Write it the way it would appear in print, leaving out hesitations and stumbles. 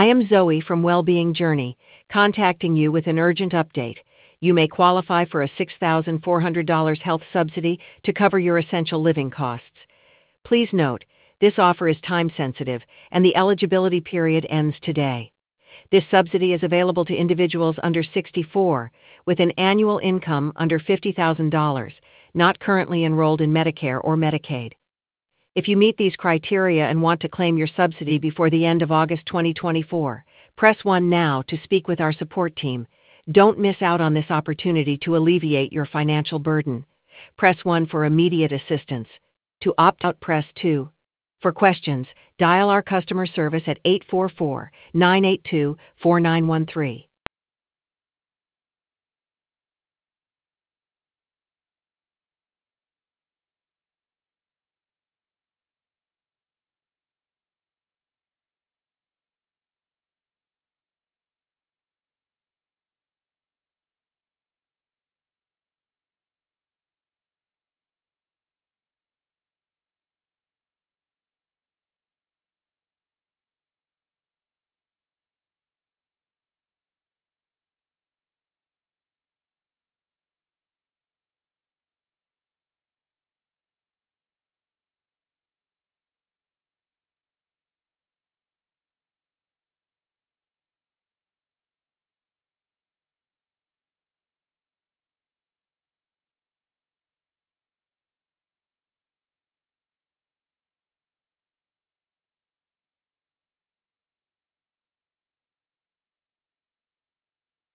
I am Zoe from Wellbeing Journey, contacting you with an urgent update. You may qualify for a $6,400 health subsidy to cover your essential living costs. Please note, this offer is time-sensitive, and the eligibility period ends today. This subsidy is available to individuals under 64, with an annual income under $50,000, not currently enrolled in Medicare or Medicaid. If you meet these criteria and want to claim your subsidy before the end of August 2024, press 1 now to speak with our support team. Don't miss out on this opportunity to alleviate your financial burden. Press 1 for immediate assistance. To opt out, press 2. For questions, dial our customer service at 844-982-4913.